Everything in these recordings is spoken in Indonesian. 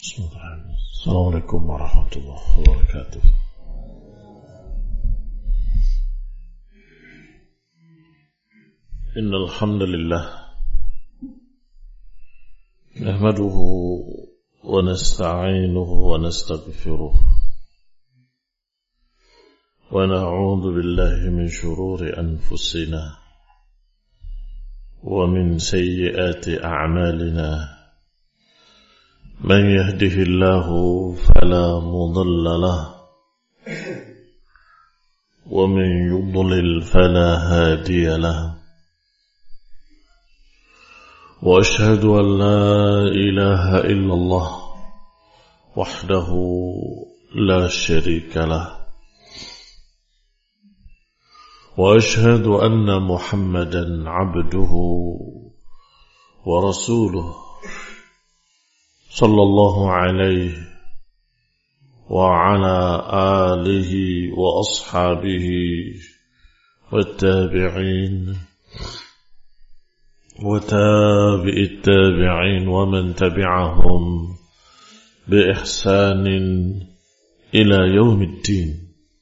Assalamualaikum warahmatullahi wabarakatuh. Innal hamdalillah nahmaduhu wa nasta'inuhu wa nastaghfiruh wa na'udzu billahi min shururi anfusina wa min sayyiati a'malina. من يهده الله فلا مضل له ومن يضلل فلا هادي له وأشهد أن لا إله إلا الله وحده لا شريك له وأشهد أن محمدا عبده ورسوله صلى الله عليه وعلى آله وأصحابه والتابعين وتابع التابعين ومن تبعهم بإحسان إلى يوم الدين.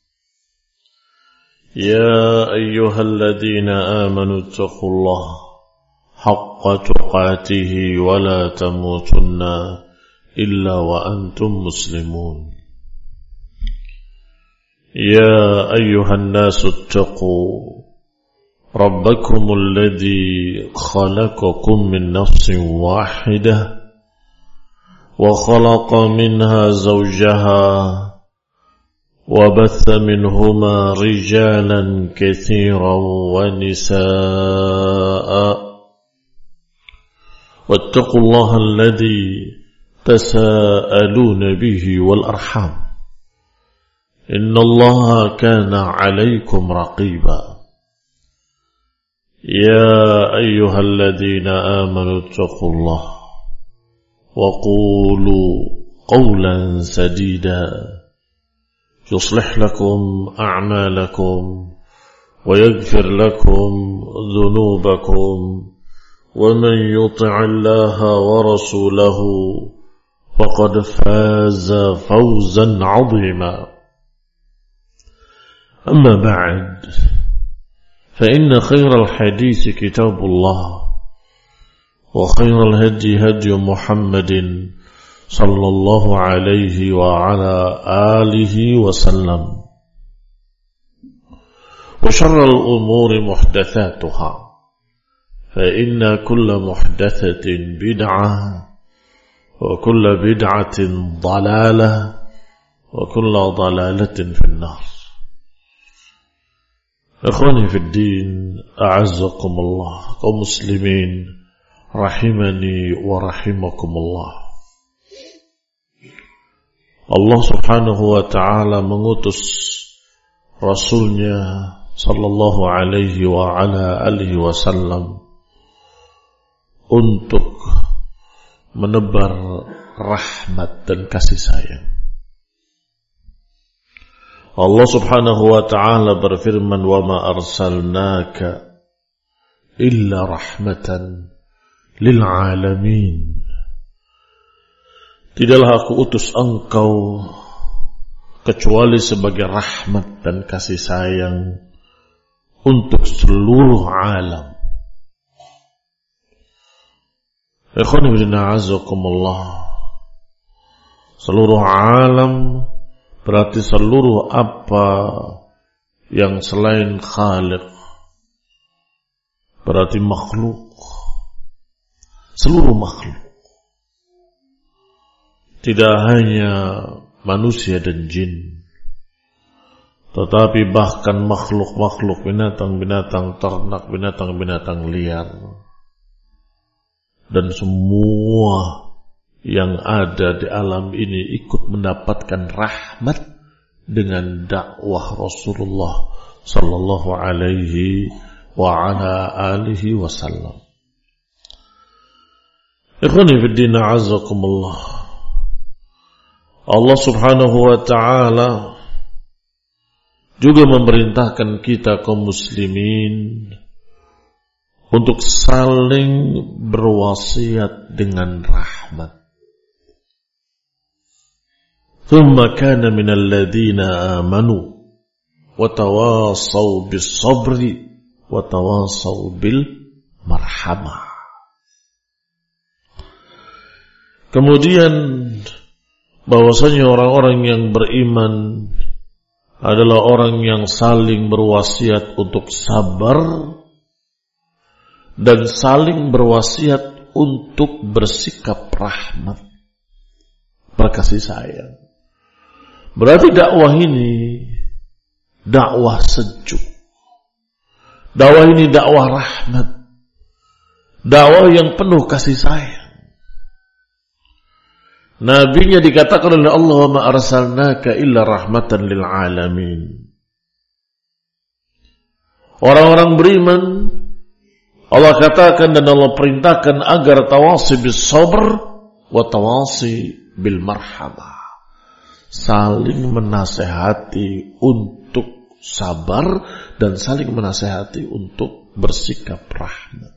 يا أيها الذين آمنوا اتقوا الله حق تقاته ولا تموتن إلا وأنتم مسلمون. يا أيها الناس اتقوا ربكم الذي خلقكم من نفس واحدة وخلق منها زوجها وبث منهما رجالا كثيرا ونساء واتقوا الله الذي تساءلون به والأرحام إن الله كان عليكم رقيبا. يا أيها الذين آمنوا اتقوا الله وقولوا قولا سديدا يصلح لكم أعمالكم ويغفر لكم ذنوبكم ومن يطع الله ورسوله فقد فاز فوزا عظيما. أما بعد فإن خير الحديث كتاب الله وخير الهدي هدي محمد صلى الله عليه وعلى آله وسلم وشر الأمور محدثاتها فإن كل محدثة بدعة وكل بدعة ضلالة وكل ضلالة في النار. إخواني في الدين أعزكم الله kaum muslimin rahimani wa rahimakumullah. Allah subhanahu wa ta'ala mengutus Rasulnya sallallahu alaihi wa ala alihi wasallam untuk menebar rahmat dan kasih sayang. Allah subhanahu wa ta'ala berfirman, wa ma arsalnaka illa rahmatan lil alamin. Tidaklah aku utus engkau kecuali sebagai rahmat dan kasih sayang untuk seluruh alam. Ikhwani fillah azakumullah. Seluruh alam berarti seluruh apa yang selain Khaliq, berarti makhluk, seluruh makhluk, tidak hanya manusia dan jin, tetapi bahkan makhluk-makhluk, binatang-binatang ternak, binatang-binatang liar, dan semua yang ada di alam ini ikut mendapatkan rahmat dengan dakwah Rasulullah sallallahu alaihi wa ala alihi wasallam. Ikhwani fid din a'azzakumullah. Allah subhanahu wa ta'ala juga memerintahkan kita kaum muslimin untuk saling berwasiat dengan rahmat. thumma kana minal ladzina amanu wa tawasaw bis sabri wa tawasaw bil marhamah. Kemudian bahwasanya orang-orang yang beriman adalah orang yang saling berwasiat untuk sabar dan saling berwasiat untuk bersikap rahmat, berkasih sayang. Berarti dakwah ini dakwah sejuk. Dakwah ini dakwah rahmat. Dakwah yang penuh kasih sayang. Nabinya dikatakan oleh Allah, wa ma arsalnaka illa rahmatan lil alamin. Orang-orang beriman Allah katakan dan Allah perintahkan agar tawasi bis sabr wa tawasi bil marhamah. Saling menasehati untuk sabar dan saling menasehati untuk bersikap rahmat.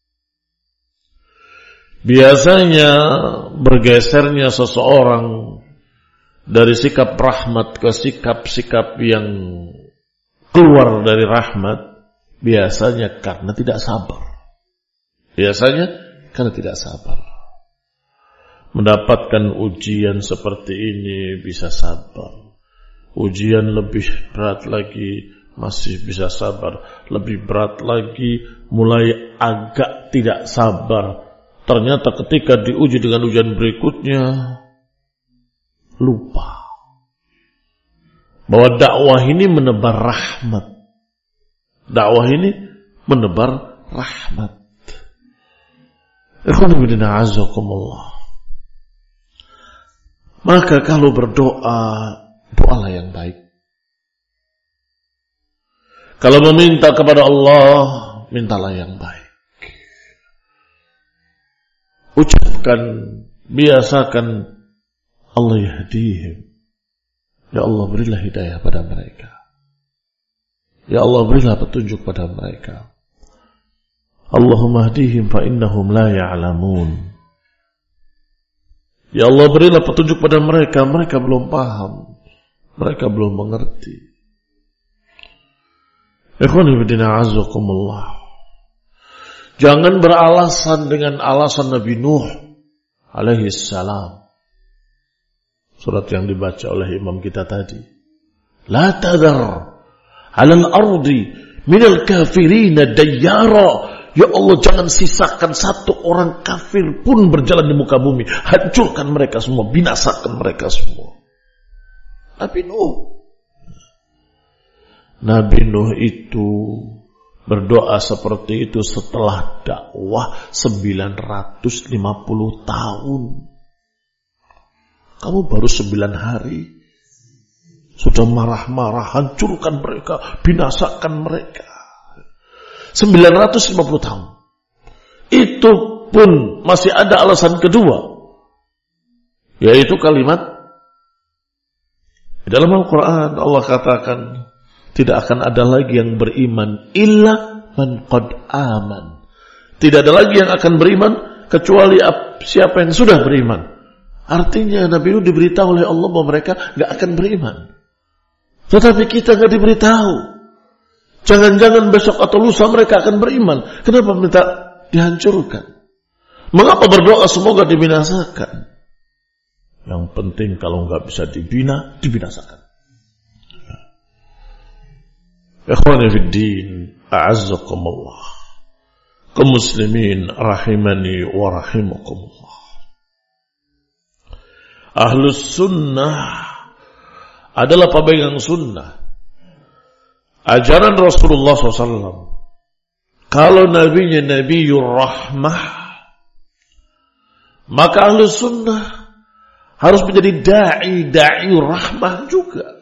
Biasanya bergesernya seseorang dari sikap rahmat ke sikap-sikap yang keluar dari rahmat biasanya karena tidak sabar. Mendapatkan ujian seperti ini bisa sabar. Ujian lebih berat lagi masih bisa sabar. Lebih berat lagi mulai agak tidak sabar. Ternyata ketika diuji dengan ujian berikutnya lupa bahwa dakwah ini menebar rahmat. Dakwah ini menebar rahmat. Maka kalau berdoa, doalah yang baik. Kalau meminta kepada Allah, mintalah yang baik. Ucapkan, biasakan, Allah yahdihim. Ya Allah berilah hidayah pada mereka. Ya Allah berilah petunjuk pada mereka. Allahumma hdihim fa innahum la ya'lamun. Ya Allah berilah petunjuk pada mereka. Mereka belum paham. Mereka belum mengerti. Ikhwani fillah azakumullah. Jangan beralasan dengan alasan Nabi Nuh alaihi salam. Surat yang dibaca oleh imam kita tadi. La tadhar 'alal ardi minal kafirina dayyara. Ya Allah, jangan sisakan satu orang kafir pun berjalan di muka bumi. Hancurkan mereka semua, binasakan mereka semua. Nabi Nuh itu berdoa seperti itu setelah dakwah 950 tahun. Kamu baru 9 hari sudah marah-marah, hancurkan mereka, binasakan mereka. 950 tahun. Itu pun masih ada alasan kedua, yaitu kalimat di dalam Al-Quran Allah katakan tidak akan ada lagi yang beriman illa man qad aman. Tidak ada lagi yang akan beriman kecuali siapa yang sudah beriman. Artinya Nabi Nuh diberitahu oleh Allah bahwa mereka gak akan beriman. Tetapi kita gak diberitahu. Jangan-jangan besok atau lusa mereka akan beriman. Kenapa minta dihancurkan? Mengapa berdoa semoga dibinasakan? Yang penting kalau gak bisa dibinasakan. Ikhwani fid din, a'azzakumullah. Kaum muslimin rahimani wa rahimakumullah. Ahlus sunnah adalah pemegang sunnah. Ajaran Rasulullah SAW. Kalau nabinya Nabiyur Rahmah, maka ahlus sunnah harus menjadi da'i rahmah juga.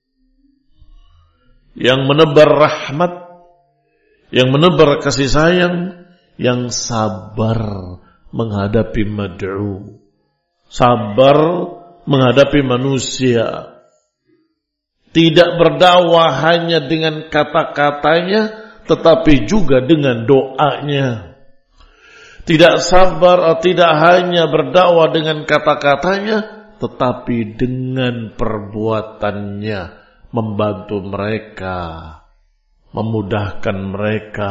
Yang menebar rahmat, yang menebar kasih sayang, yang sabar menghadapi mad'u, sabar menghadapi manusia, tidak berdakwah hanya dengan kata-katanya, tetapi juga dengan doanya. Tidak sabar, tidak hanya berdakwah dengan kata-katanya, tetapi dengan perbuatannya membantu mereka, memudahkan mereka,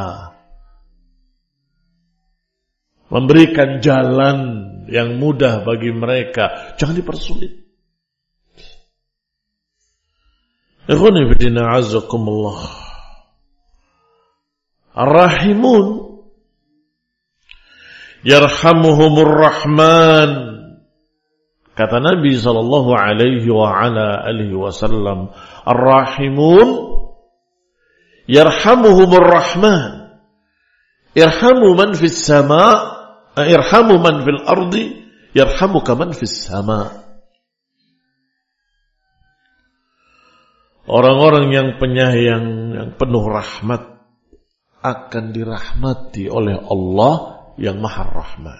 memberikan jalan yang mudah bagi mereka. Jangan dipersulit. Ikhwani fillah azakumullah. Ar-Rahimun yarhamuhumur Rahman. Kata Nabi sallallahu alaihi wa ala alihi wasallam, Ar-Rahimun yarhamuhumur Rahman. Irhamu man fis sama', irhamu man fil ardi, yarhamuka man fis sama'. Orang-orang yang penyayang, yang penuh rahmat akan dirahmati oleh Allah yang Maha Rahman.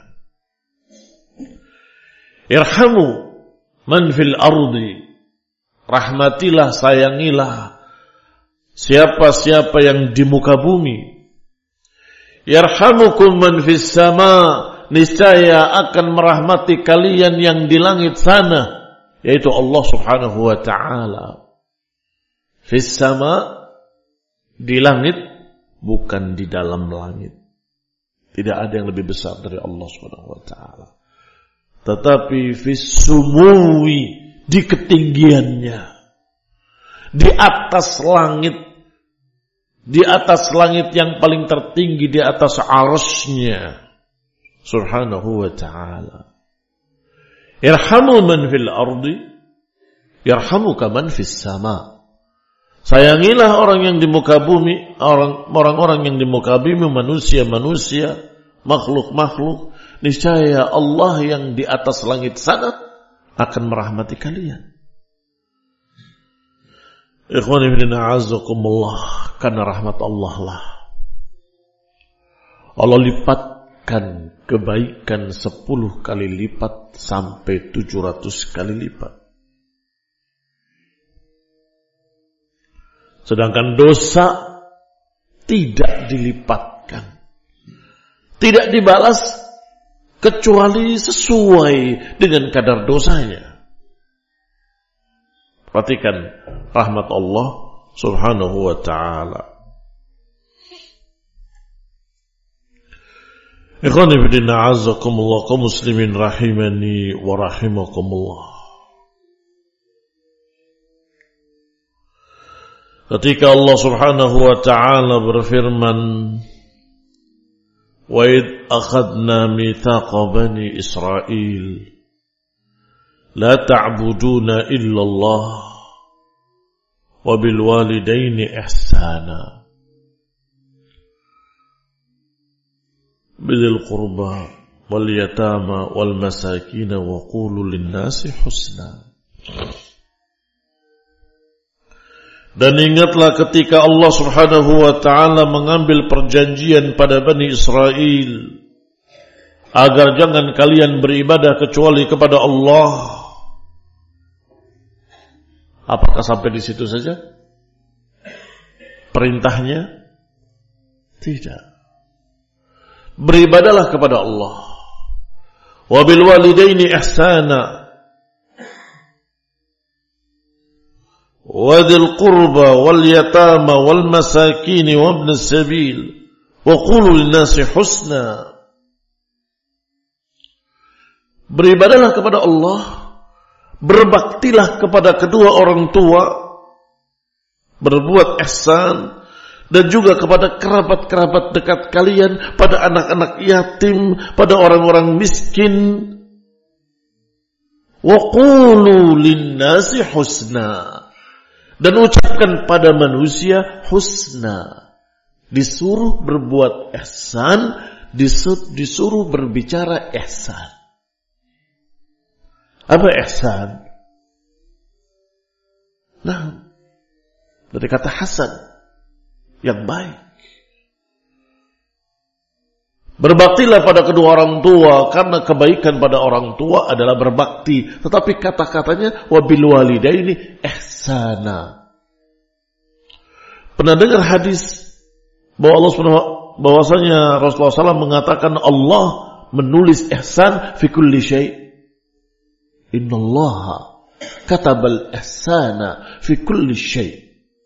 Irhamu man fil ardi, rahmatilah, sayangilah siapa-siapa yang di muka bumi. Yarhamukum man fis sama', niscaya akan merahmati kalian yang di langit sana, yaitu Allah Subhanahu wa ta'ala. Fis sama', di langit, bukan di dalam langit. Tidak ada yang lebih besar dari Allah Subhanahu wa ta'ala. Tetapi fis sumuwi, di ketinggiannya, di atas langit, di atas langit yang paling tertinggi, di atas arsy-Nya Subhanahu wa ta'ala. Irhamu man fil ardi, yarhamuka man fis sama'. Sayangilah orang yang di muka bumi, orang-orang yang di muka bumi, manusia-manusia, makhluk-makhluk. Niscaya Allah yang di atas langit sana akan merahmati kalian. Ikhwani fillah azakumullah, karena rahmat Allah lah Allah lipatkan kebaikan 10 kali lipat sampai 700 kali lipat. Sedangkan dosa tidak dilipatkan, tidak dibalas kecuali sesuai dengan kadar dosanya. Perhatikan rahmat Allah Subhanahu wa ta'ala. Ikhwani fillah azakumullah, kaum muslimin rahimani wa rahimakumullah. Ketika Allah Subhanahu wa ta'ala berfirman, wa id akhadna mithaqa bani Israil la ta'buduna illallah wa bil walidaini ihsana bidil qurba wal yatama wal masakin wa qulu lin nasi husna. Dan ingatlah ketika Allah Subhanahu wa ta'ala mengambil perjanjian pada Bani Israel agar jangan kalian beribadah kecuali kepada Allah. Apakah sampai di situ saja perintahnya? Tidak. Beribadahlah kepada Allah. Wa bil walidaini ihsana وذي القربى واليتامى والمساكين وابن السبيل وقولوا للناس حسنا. Beribadahlah kepada Allah, berbaktilah kepada kedua orang tua, berbuat ihsan, dan juga kepada kerabat-kerabat dekat kalian, pada anak-anak yatim, pada orang-orang miskin. Wa qulu lin-nasi husna, dan ucapkan pada manusia husna. Disuruh berbuat ihsan, disuruh berbicara ihsan. Apa ihsan? Nah, dari kata hasan, yang baik. Berbaktilah pada kedua orang tua, karena kebaikan pada orang tua adalah berbakti. Tetapi kata-katanya wabil walidaini ihsana. Pernah dengar hadis bahwasanya Rasulullah SAW mengatakan Allah menulis ihsan fi kulli syai'. Innallaha katabal ihsana fi kulli syai'.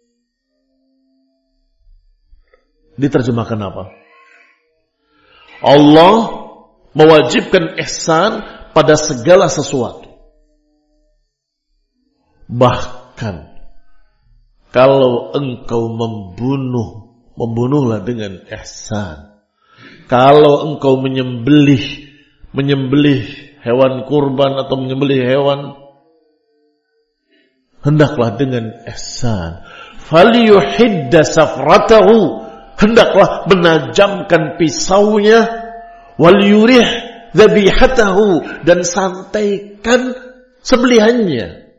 Diterjemahkan apa? Allah mewajibkan ihsan pada segala sesuatu. Bahkan kalau engkau membunuhlah dengan ihsan. Kalau engkau menyembelih hewan kurban atau menyembelih hewan, hendaklah dengan ihsan. Falyuhidda safratahu, hendaklah menajamkan pisaunya, wal yurih dzabihatahu, dan santaikan sembelihannya.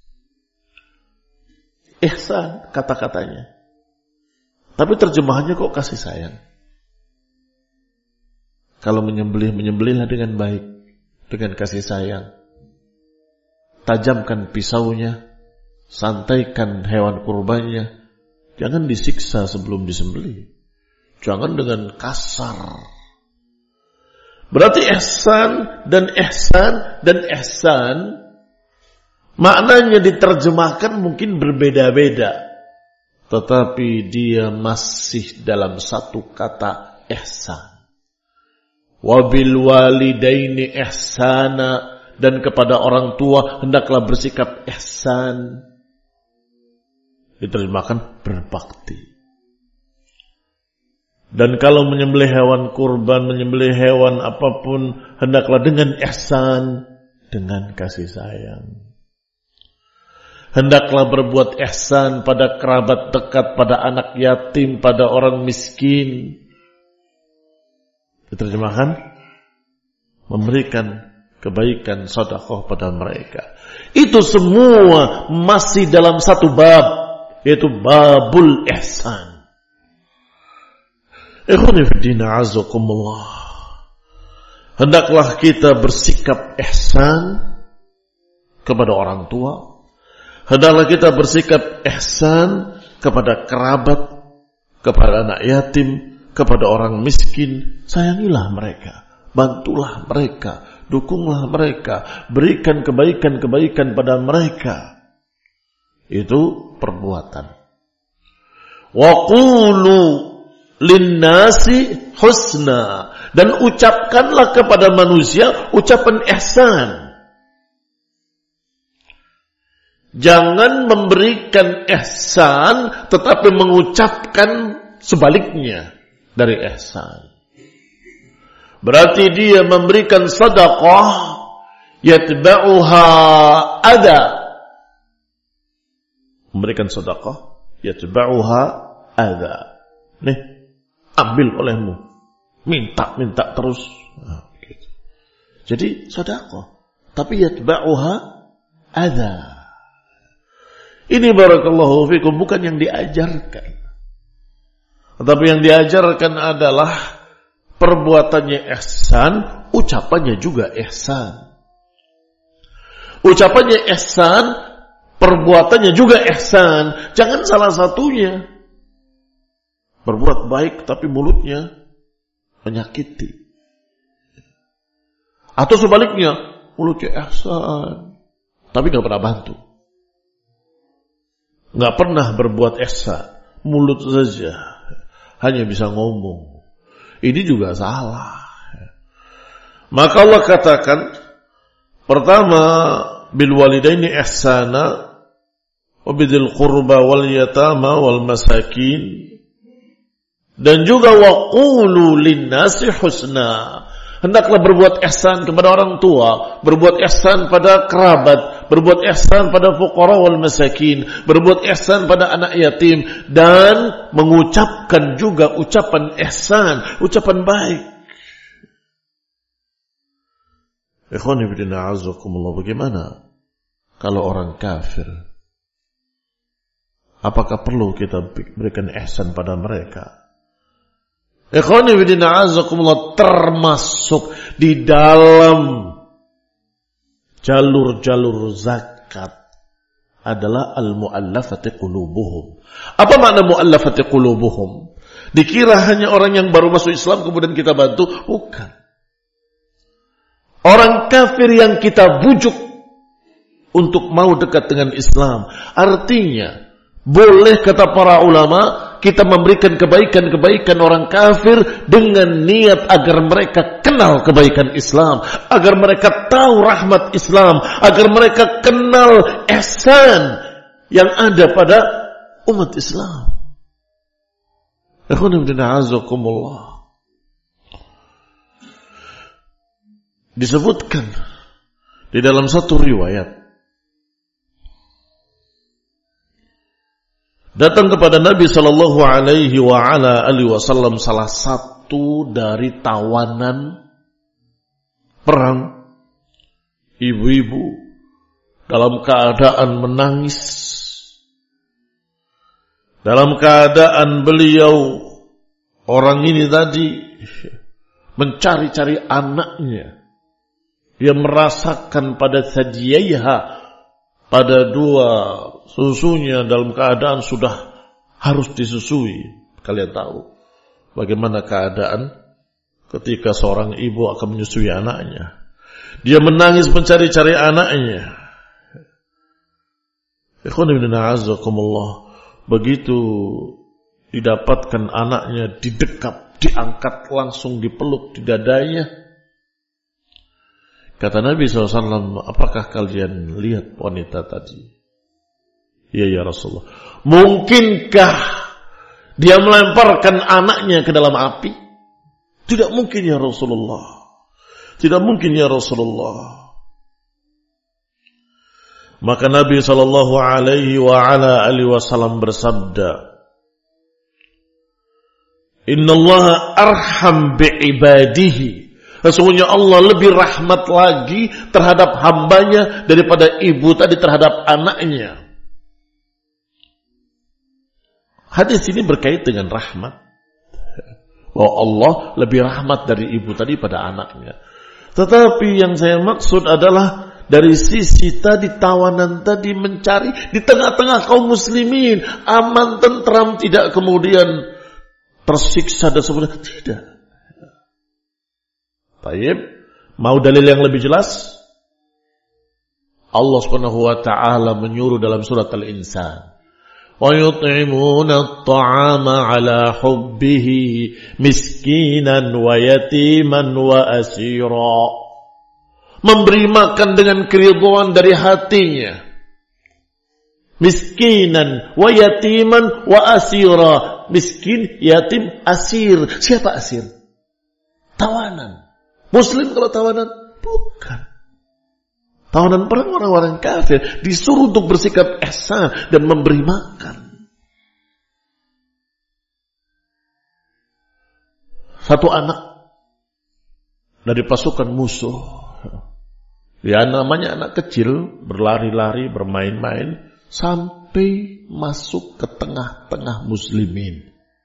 Ihsan kata-katanya. Tapi terjemahannya kok kasih sayang. Kalau menyembelihlah dengan baik, dengan kasih sayang. Tajamkan pisaunya, santaikan hewan kurbannya. Jangan disiksa sebelum disembelih. Jangan dengan kasar. Berarti ihsan dan ihsan maknanya diterjemahkan mungkin berbeda-beda. Tetapi dia masih dalam satu kata ihsan. Wabil walidaini ihsana, dan kepada orang tua hendaklah bersikap ihsan. Diterjemahkan berbakti. Dan kalau menyembelih hewan kurban, menyembelih hewan apapun, hendaklah dengan ihsan, dengan kasih sayang. Hendaklah berbuat ihsan pada kerabat dekat, pada anak yatim, pada orang miskin. Diterjemahkan memberikan kebaikan, sedekah pada mereka. Itu semua masih dalam satu bab, yaitu babul ihsan. Ikhwani fiddin a'azakumullah. Hendaklah kita bersikap ihsan kepada orang tua. Hendaklah kita bersikap ihsan kepada kerabat, kepada anak yatim, kepada orang miskin. Sayangilah mereka, bantulah mereka, dukunglah mereka, berikan kebaikan-kebaikan pada mereka. Itu perbuatan. Wa qulu linnasi husna, dan ucapkanlah kepada manusia ucapan ihsan. Jangan memberikan ihsan tetapi mengucapkan sebaliknya dari ihsan. Berarti dia memberikan sedekah yatba'uha adha. Memberikan sedekah yatba'uha adha. Nih, ambil olehmu. Minta terus. Nah, gitu. Jadi sedekah, tapi yatba'uha adha. Ini barakallahu fikum bukan yang diajarkan. Tetapi yang diajarkan adalah perbuatannya ihsan, ucapannya juga ihsan. Ucapannya ihsan, perbuatannya juga ihsan. Jangan salah satunya. Berbuat baik tapi mulutnya menyakiti. Atau sebaliknya, mulutnya ihsan tapi gak pernah bantu. Gak pernah berbuat ihsan, mulut saja, hanya bisa ngomong. Ini juga salah. Maka Allah katakan, pertama, bil walidaini ihsana wa bidzil qurba wal yatama wal masakin, dan juga wa qulu linnasi husna. Hendaklah berbuat ihsan kepada orang tua, berbuat ihsan pada kerabat, berbuat ihsan pada fuqara wal masakin, berbuat ihsan pada anak yatim, dan mengucapkan juga ucapan ihsan, ucapan baik. Ikhwan fillah a'azzakumullah, bagaimana kalau orang kafir? Apakah perlu kita berikan ihsan pada mereka? Ikhwan fillah a'azzakumullah, termasuk di dalam jalur-jalur zakat adalah al-mu'allafati qulubuhum. Apa makna mu'allafati qulubuhum? Dikira hanya orang yang baru masuk Islam kemudian kita bantu? Bukan. Orang kafir yang kita bujuk untuk mau dekat dengan Islam. Artinya, boleh kata para ulama, kita memberikan kebaikan-kebaikan orang kafir dengan niat agar mereka kenal kebaikan Islam, agar mereka tahu rahmat Islam, agar mereka kenal ihsan yang ada pada umat Islam. Disebutkan di dalam satu riwayat, datang kepada Nabi sallallahu alaihi wasallam salah satu dari tawanan perang, ibu-ibu dalam keadaan menangis, dalam keadaan beliau orang ini tadi mencari-cari anaknya. Dia merasakan pada thadiyaiha, pada dua susunya dalam keadaan sudah harus disusui. Kalian tahu bagaimana keadaan ketika seorang ibu akan menyusui anaknya. Dia menangis mencari-cari anaknya. Begitu didapatkan anaknya, didekap, diangkat langsung dipeluk di dadanya. Kata Nabi SAW, apakah kalian lihat wanita tadi? Ya Rasulullah. Mungkinkah dia melemparkan anaknya ke dalam api? Tidak mungkin ya Rasulullah. Tidak mungkin ya Rasulullah. Maka Nabi SAW bersabda, Innallaha arham bi'ibadihi. Sesungguhnya Allah lebih rahmat lagi terhadap hambanya daripada ibu tadi terhadap anaknya. Hadis ini berkait dengan rahmat. Bahwa Allah lebih rahmat dari ibu tadi pada anaknya. Tetapi yang saya maksud adalah dari sisi tadi tawanan tadi mencari di tengah-tengah kaum muslimin. Aman, tentram, tidak kemudian tersiksa dan sebagainya. Tidak. Baik, mau dalil yang lebih jelas? Allah Subhanahu wa taala menyuruh dalam surat Al-Insan, "Wa yut'imuna at-ta'ama 'ala hubbihi miskinan wa yatiman wa asira." Memberi makan dengan keridhaan dari hatinya. Miskinan wa yatiman wa asira. Miskin, yatim, asir. Siapa asir? Tawanan. Muslim kalau tawanan? Bukan. Tawanan perang orang-orang kafir disuruh untuk bersikap ihsan dan memberi makan. Satu anak dari pasukan musuh, dia namanya anak kecil, berlari-lari, bermain-main sampai masuk ke tengah-tengah muslimin.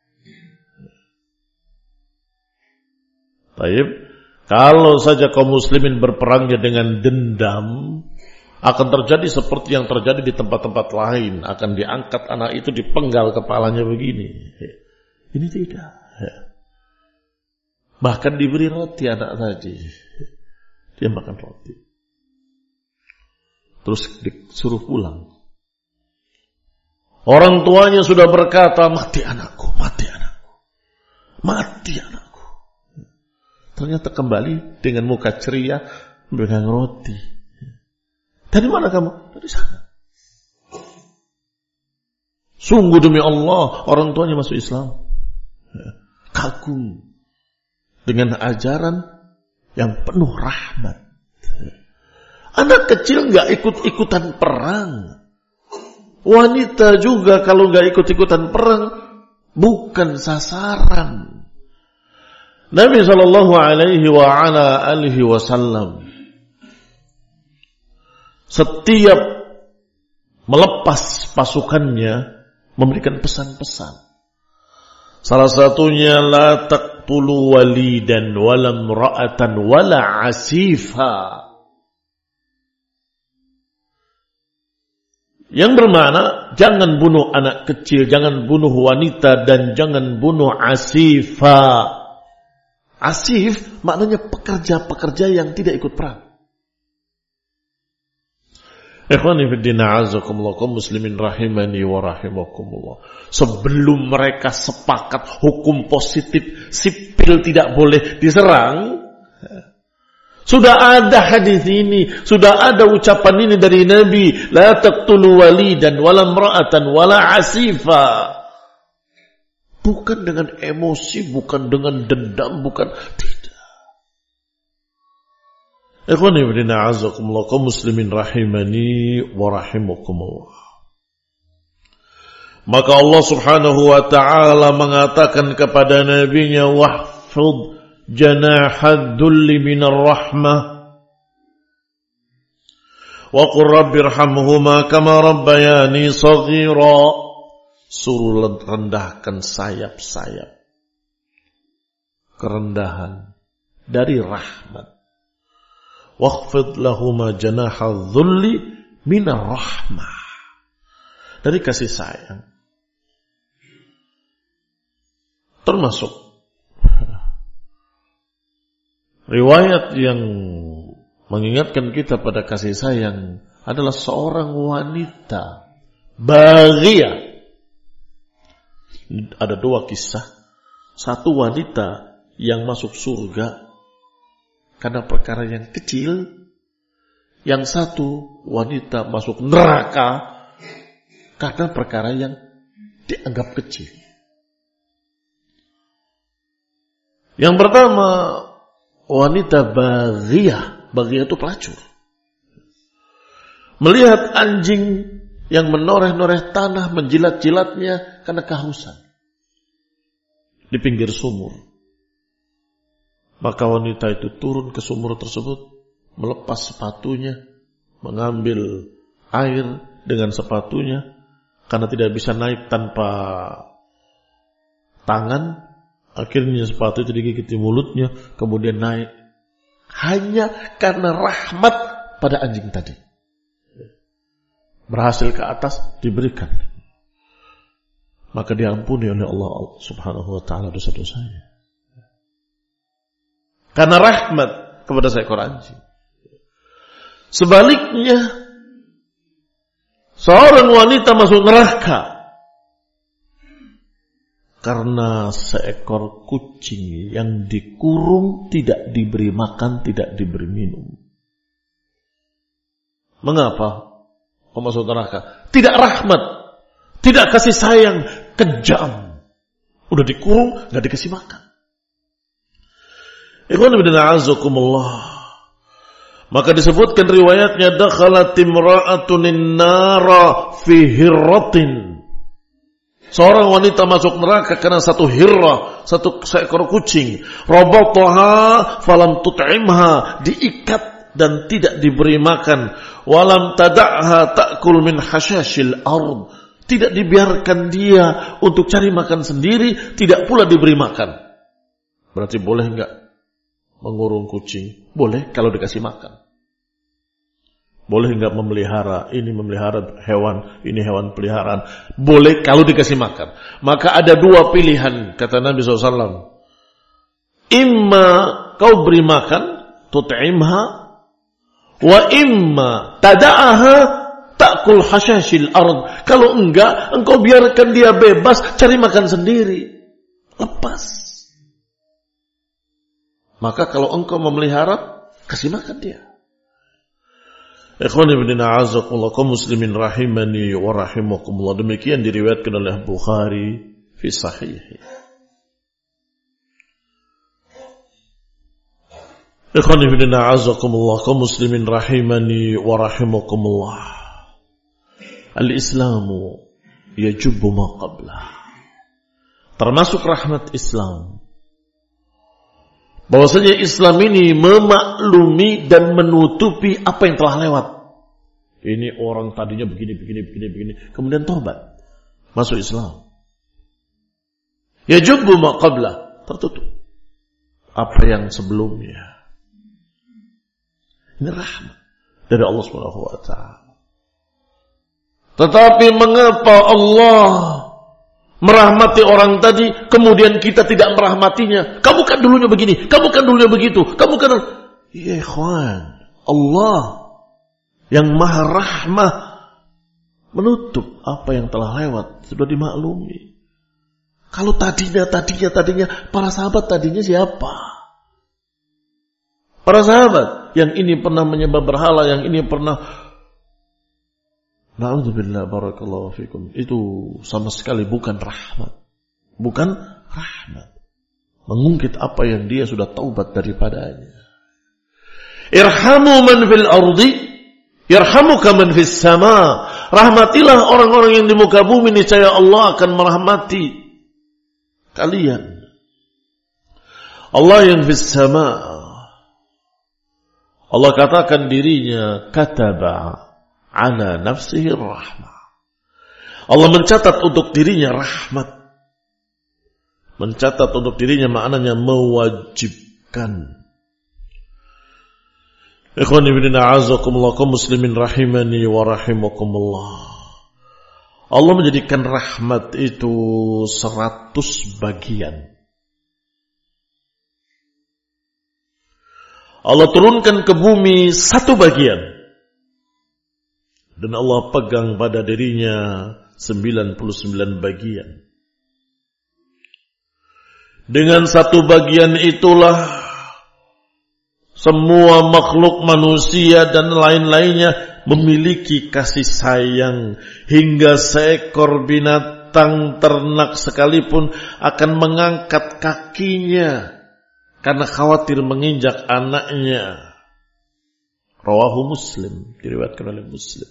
Baik. Kalau saja kaum muslimin berperangnya dengan dendam, akan terjadi seperti yang terjadi di tempat-tempat lain. Akan diangkat anak itu, dipenggal kepalanya begini. Ini tidak. Bahkan diberi roti anak tadi. Dia makan roti. Terus disuruh pulang. Orang tuanya sudah berkata, mati anakku, mati anakku, mati anakku. Ternyata kembali dengan muka ceria, memegang roti. Dari mana kamu? Dari sana. Sungguh demi Allah, orang tuanya masuk Islam. Kagum dengan ajaran yang penuh rahmat. Anak kecil gak ikut-ikutan perang. Wanita juga kalau gak ikut-ikutan perang, bukan sasaran. Nabi sallallahu alaihi wasallam setiap melepas pasukannya memberikan pesan-pesan. Salah satunya la taqtulu walidan wala imra'atan wala asifa. Yang bermakna jangan bunuh anak kecil, jangan bunuh wanita dan jangan bunuh asifa. Asif maknanya pekerja-pekerja yang tidak ikut perang. Ikhwani fiddin a'azakumullah, kaum muslimin rahimani wa rahimakumullah. Sebelum mereka sepakat hukum positif sipil tidak boleh diserang, sudah ada hadis ini, sudah ada ucapan ini dari Nabi, la taqtulu walidan wala imra'atan wala asifa. Bukan dengan emosi, bukan dengan dendam, bukan, tidak. Ikhwani fillah a'azakumullah, kaum muslimin rahimani wa rahimakumullah. Maka Allah Subhanahu wa ta'ala mengatakan kepada nabinya, wahfud janahad dhulli minar rahmah wa qur rabbirhamhuma kama rabbayani saghira. Suruh rendahkan sayap-sayap kerendahan dari rahmat. Waqfid lahuma janahadh dhulli minar rahmah, dari kasih sayang. Termasuk riwayat yang mengingatkan kita pada kasih sayang adalah seorang wanita baghiyah. Ada dua kisah. Satu wanita yang masuk surga karena perkara yang kecil. Yang satu wanita masuk neraka karena perkara yang dianggap kecil. Yang pertama, wanita baghiyah. Baghiyah itu pelacur. Melihat anjing yang menoreh-noreh tanah, menjilat-jilatnya karena kehausan di pinggir sumur. Maka wanita itu turun ke sumur tersebut, melepas sepatunya, mengambil air dengan sepatunya, karena tidak bisa naik tanpa tangan. Akhirnya sepatu itu digigit di mulutnya, kemudian naik. Hanya karena rahmat pada anjing tadi. Berhasil ke atas, diberikan. Maka diampuni oleh Allah Subhanahu wa ta'ala dosa-dosanya. Karena rahmat kepada seekor anjing. Sebaliknya, seorang wanita masuk neraka karena seekor kucing yang dikurung, tidak diberi makan, tidak diberi minum. Mengapa kau masuk neraka? Tidak rahmat, tidak kasih sayang, kejam. Udah dikurung, gak dikasih makan. Ikhwan bin a'azakumullah. Maka disebutkan riwayatnya, dakhalat imra'atun nara fi hirratin. Seorang wanita masuk neraka karena satu hirrah, satu seekor kucing. Rabataha falam tut'imha, diikat dan tidak diberi makan. Walam tada'ha ta'kul min hashashil ard, tidak dibiarkan dia untuk cari makan sendiri, tidak pula diberi makan. Berarti boleh enggak mengurung kucing? Boleh kalau dikasih makan. Boleh enggak memelihara? Ini memelihara hewan, ini hewan peliharaan. Boleh kalau dikasih makan. Maka ada dua pilihan, kata Nabi SAW. Imma kau beri makan, tut'imha, wa imma tada'aha ta'kul hashashil ard. Kalau enggak, engkau biarkan dia bebas cari makan sendiri. Lepas. Maka kalau engkau memelihara, kasih makan dia. Ikhwani bin a'azakumullah, kaum muslimin rahimani wa rahimakumullah. Demikian diriwayatkan oleh Bukhari fi sahih. Ikhwani bin a'azakumullah, kaum muslimin rahimani wa rahimakumullah. Al-Islamu yajubbu ma qablah. Termasuk rahmat Islam, bahwasanya Islam ini memaklumi dan menutupi apa yang telah lewat. Ini orang tadinya begini, kemudian taubat, masuk Islam. Yajubbu ma qablah, tertutup apa yang sebelumnya. Ini rahmat dari Allah Subhanahu wa ta'ala. Tetapi mengapa Allah merahmati orang tadi, kemudian kita tidak merahmatinya? Kamu kan dulunya begini, kamu kan dulunya begitu, kamu kan... Ya ikhwan, Allah yang maha rahmah menutup apa yang telah lewat, sudah dimaklumi. Kalau tadinya para sahabat tadinya siapa? Para sahabat yang ini pernah menyembah berhala, yang ini pernah, na'udzubillah, barakallahu fikum, itu sama sekali bukan rahmat. Bukan rahmat. Mengungkit apa yang dia sudah taubat daripadanya. Irhamu man fil ardi yarhamuka man fis sama. Rahmatilah orang-orang yang di muka bumi, niscaya Allah akan merahmati kalian. Allah yang fis sama. Allah katakan dirinya kataba ala nafsihi rahmah. Allah mencatat untuk dirinya rahmat. Mencatat untuk dirinya maknanya mewajibkan. Ikhwan ibn a'azakumullah, kaum muslimin rahimani wa rahimakumullah. Allah menjadikan rahmat itu 100 bagian. Allah turunkan ke bumi 1 bagian. Dan Allah pegang pada dirinya 99 bagian. Dengan 1 bagian itulah semua makhluk manusia dan lain-lainnya memiliki kasih sayang, hingga seekor binatang ternak sekalipun akan mengangkat kakinya karena khawatir menginjak anaknya. Rawahu Muslim, diriwayatkan oleh Muslim.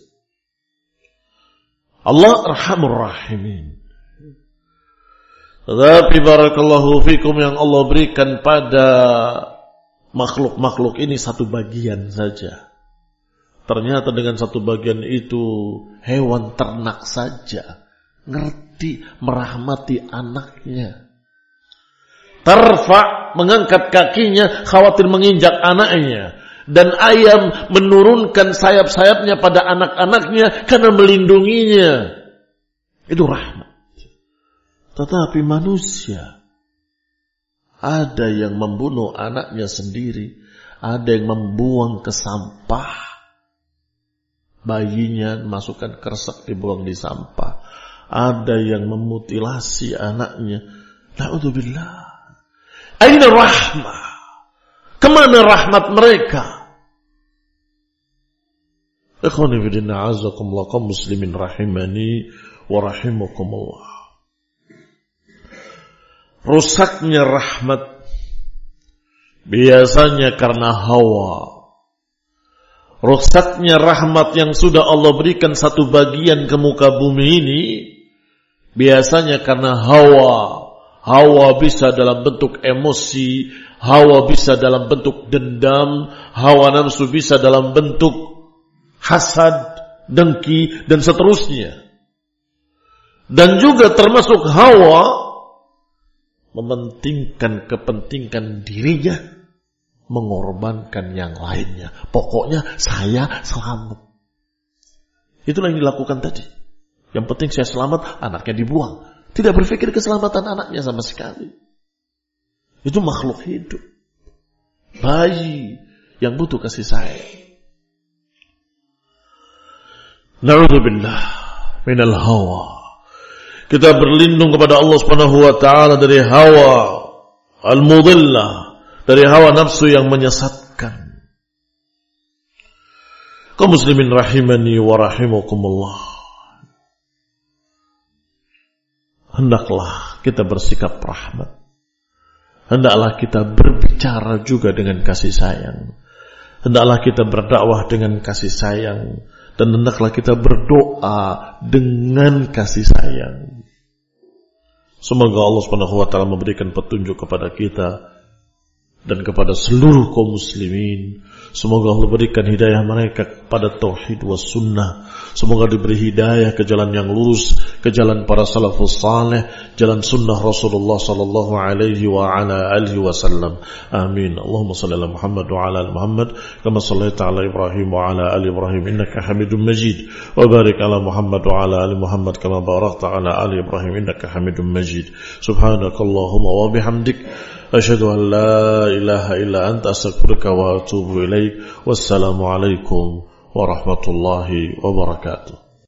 Allah Arhamur Rahimin. Tetapi barakallahu fikum, yang Allah berikan pada makhluk-makhluk ini 1 bagian saja. Ternyata dengan 1 bagian itu hewan ternak saja ngerti merahmati anaknya. Tarfa, mengangkat kakinya khawatir menginjak anaknya. Dan ayam menurunkan sayap-sayapnya pada anak-anaknya karena melindunginya. Itu rahmat. Tetapi manusia, ada yang membunuh anaknya sendiri, ada yang membuang ke sampah, bayinya masukkan kresek dibuang di sampah, ada yang memutilasi anaknya. Na'udzubillah. Aina rahmah? Kemana rahmat mereka? Ikhwani fillah, a'azakumullah, kaum muslimin rahimani wa rahimakumullah. Rusaknya rahmat biasanya karena hawa. Rusaknya rahmat yang sudah Allah berikan 1 bagian ke muka bumi ini biasanya karena hawa. Hawa bisa dalam bentuk emosi, hawa bisa dalam bentuk dendam, hawa nafsu bisa dalam bentuk hasad, dengki, dan seterusnya. Dan juga termasuk hawa mementingkan kepentingan dirinya, mengorbankan yang lainnya. Pokoknya saya selamat. Itulah yang dilakukan tadi. Yang penting saya selamat, anaknya dibuang. Tidak berpikir keselamatan anaknya sama sekali. Itu makhluk hidup, bayi yang butuh kasih sayang. Na'udzubillah minal hawa. Kita berlindung kepada Allah Subhanahu wa taala dari hawa al-mudillah, dari hawa nafsu yang menyesatkan. Kaum muslimin rahimani wa rahimakumullah. Hendaklah kita bersikap rahmat. Hendaklah kita berbicara juga dengan kasih sayang. Hendaklah kita berdakwah dengan kasih sayang. Dan hendaklah kita berdoa dengan kasih sayang. Semoga Allah Subhanahu wa taala memberikan petunjuk kepada kita dan kepada seluruh kaum muslimin. Semoga Allah berikan hidayah mereka kepada tauhid was sunnah. Semoga diberi hidayah ke jalan yang lurus, ke jalan para salafus saleh, jalan sunnah Rasulullah sallallahu alaihi wa ala alihi wasallam. Amin. Allahumma shalli ala Muhammad wa ala ali Muhammad kama shallaita ala Ibrahim wa ala ali Ibrahim innaka Hamidum Majid. Wa barik ala Muhammad wa ala ali Muhammad kama barakta ala ali Ibrahim innaka Hamidum Majid. Subhanakallahumma wa bihamdik asyhadu an la ilaha illa anta astaghfiruka wa atubu ilaik. Wassalamu alaikum warahmatullahi wabarakatuh.